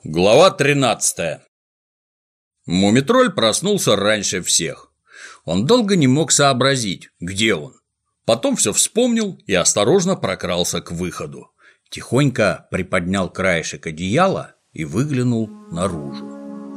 Глава 13. Мумитроль проснулся раньше всех. Он долго не мог сообразить, где он. Потом все вспомнил и осторожно прокрался к выходу. Тихонько приподнял краешек одеяла и выглянул наружу.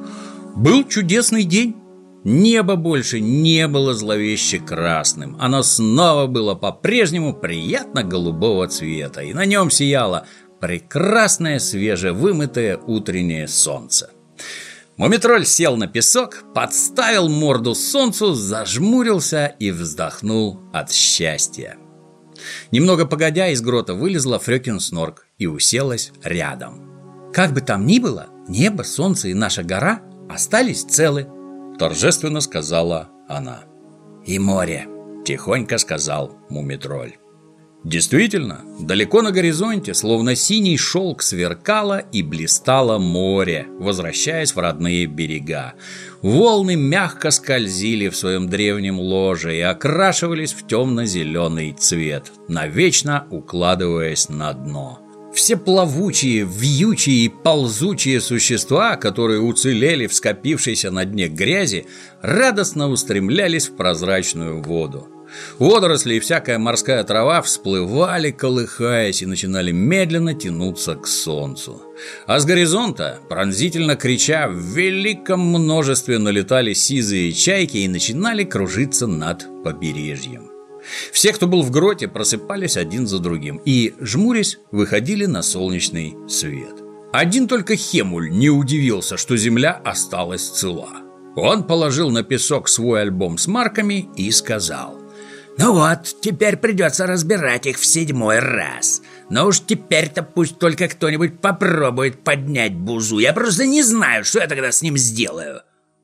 Был чудесный день. Небо больше не было зловеще красным. Оно снова было по-прежнему приятно голубого цвета, и на нем сияло прекрасное свежевымытое утреннее солнце. Мумитроль сел на песок, подставил морду солнцу, зажмурился и вздохнул от счастья. Немного погодя, из грота вылезла Фрёкин Снорк и уселась рядом. «Как бы там ни было, небо, солнце и наша гора остались целы», — торжественно сказала она. «И море», — тихонько сказал Мумитроль. Действительно, далеко на горизонте, словно синий шелк, сверкало и блистало море, возвращаясь в родные берега. Волны мягко скользили в своем древнем ложе и окрашивались в темно-зеленый цвет, навечно укладываясь на дно. Все плавучие, вьючие и ползучие существа, которые уцелели в скопившейся на дне грязи, радостно устремлялись в прозрачную воду. Водоросли и всякая морская трава всплывали, колыхаясь, и начинали медленно тянуться к солнцу. А с горизонта, пронзительно крича, в великом множестве налетали сизые чайки и начинали кружиться над побережьем. Все, кто был в гроте, просыпались один за другим и, жмурясь, выходили на солнечный свет. Один только Хемуль не удивился, что земля осталась цела. Он положил на песок свой альбом с марками и сказал: «Ну вот, теперь придется разбирать их в 7-й раз. Но уж теперь-то пусть только кто-нибудь попробует поднять бузу. Я просто не знаю, что я тогда с ним сделаю».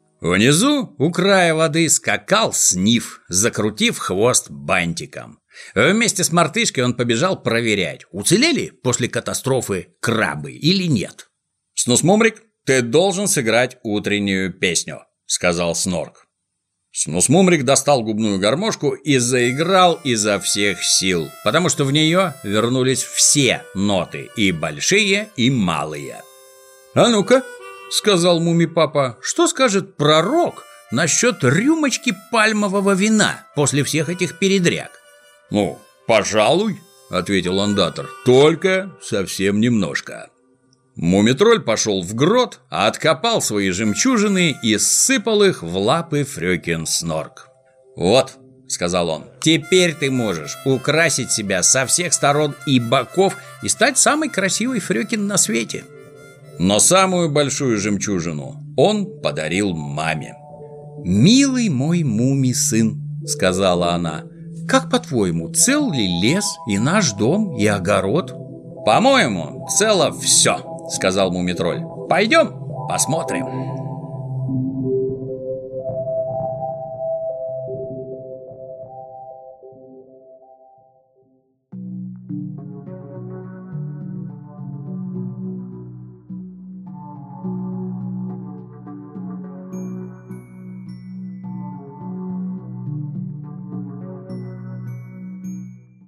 Внизу, у края воды, скакал Сниф, закрутив хвост бантиком. Вместе с мартышкой он побежал проверять, уцелели после катастрофы крабы или нет. «Снусмумрик, ты должен сыграть утреннюю песню», — сказал Снорк. Снусмумрик достал губную гармошку и заиграл изо всех сил, потому что в нее вернулись все ноты, и большие, и малые. «А ну-ка», — сказал Муми-папа, — «что скажет пророк насчет рюмочки пальмового вина после всех этих передряг?» «Ну, пожалуй», — ответил ондатор, — «только совсем немножко». Мумитроль пошел в грот, откопал свои жемчужины и сыпал их в лапы Фрёкин Снорк. «Вот», — сказал он, — «теперь ты можешь украсить себя со всех сторон и боков и стать самой красивой Фрёкин на свете». Но самую большую жемчужину он подарил маме. «Милый мой Муми-сын», — сказала она, — «как по-твоему, цел ли лес и наш дом и огород?» «По-моему, цело все», — сказал Мумитроль. «Пойдем, посмотрим».